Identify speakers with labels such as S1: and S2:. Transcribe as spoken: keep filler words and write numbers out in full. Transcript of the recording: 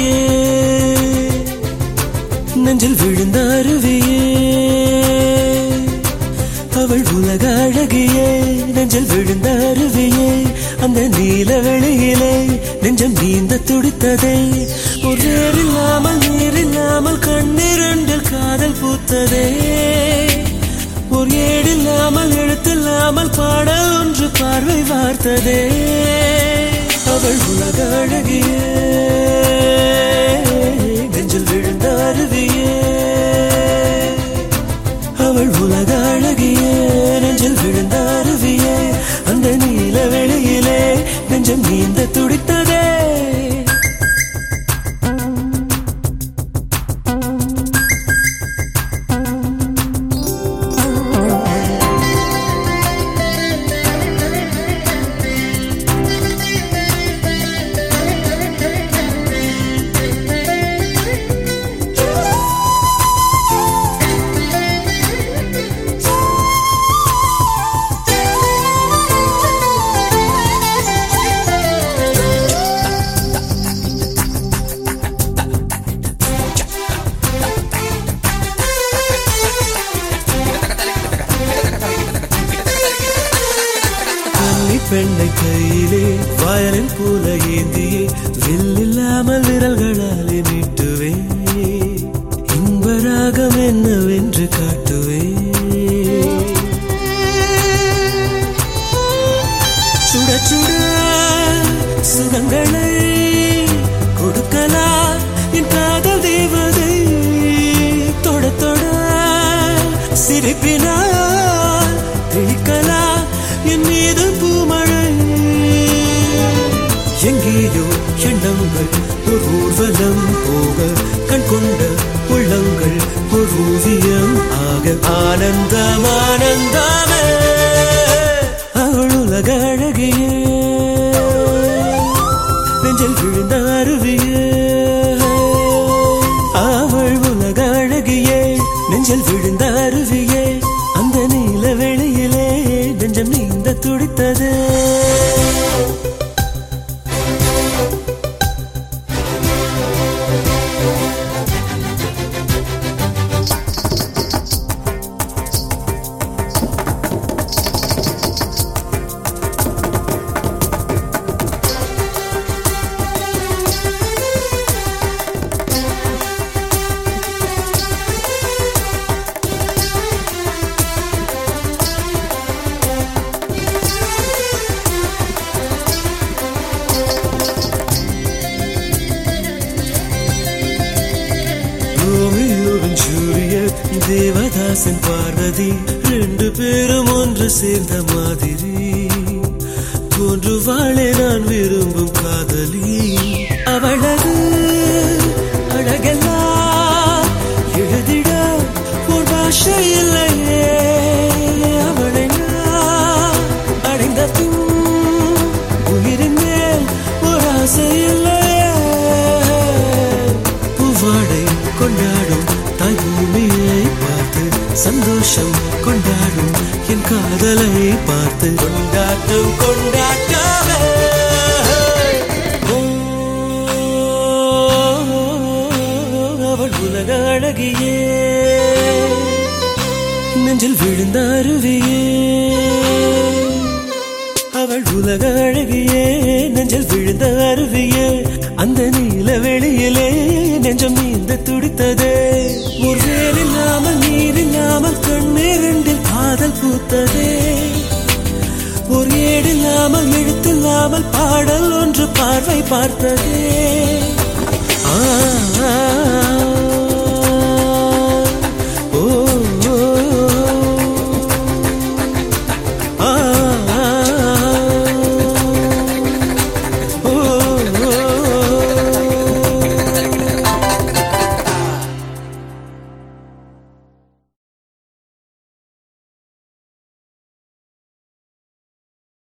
S1: அழகியே நெஞ்சில் விழுந்த அருவியே அவள் உலக அழகியே நெஞ்சில் விழுந்த அருவியே அந்த நீல வெளியிலே நெஞ்சம் நீந்த துடித்ததே ஒரு இல்லாமல் நீரில்லாமல் கண்ணீரண்டில் காதல் பூத்ததே ஒரு ஏடில்லாமல் எழுத்தில்லாமல் பாடல் ஒன்று பார்வை வார்த்ததே அவள் உலக அழகியே நெஞ்சில் விழுந்த அருவியே அவள் உலக அழகியே நெஞ்சில் விழுந்த அருவியே அந்த நீல வெளியிலே நெஞ்சம் நீந்த துடித்ததே பெண்ணை கையிலே வயலின் போல ஏந்தியே வில்லில்லாமல் விரல்களாலே மீட்டுவே இன்பராகம் என்னவென்று காட்டுவே சுட சுட சுகங்களை கொடுக்கலா என் காதல் தேவதை தொட தொட சிரிப்பினால் தெளிக்கலா என் மீது பூமழை எங்கேயோ எண்ணங்கள் ஒரு ஊர்வலம் போக கண் கொண்ட உள்ளங்கள் ஒரு ஓவியம் ஆக ஆனந்தம் ஆனந்தமே அவள் உலக அழகியே நெஞ்சில் விழுந்த அருவியே அவள் உலக அழகியே நெஞ்சில் விழுந்த அருவியே அந்த நீல வெளியிலே நெஞ்சம் நீந்த துடித்தது தேவதாசன் பார்வதி ரெண்டு பேரும் ஒன்று சேர்ந்த மாதிரி தோன்றுவாளே நான் விரும்பும் காதலி அவளது அழகெல்லாம் எழுதிட ஒரு பாஷை இல்லையே அவளை நான் அடைந்த பின் உயிரின் மேல் ஒரு ஆசை இல்லையே பூவாடை கொண்டாடும் தாய் பூமியை பார்த்து சந்தோஷம் கொண்டாடும் என் காதலை பார்த்து கொண்டாட்டம் கொண்டாட்டமே அவள் உலக அழகியே நெஞ்சில் விழுந்த அருவியே அவள் உலக அழகியே நெஞ்சில் விழுந்த அருவியே அந்த நீல வெளியிலே நெஞ்சம் நீந்த துடித்ததே ஒரு வேலில்லாமல் நீரில்லாமல் கண்ணீரண்டில் காதல் பூத்ததே ஒரு ஏடில்லாமல் எழுத்தில்லாமல் பாடல் ஒன்று பார்வை பார்த்ததே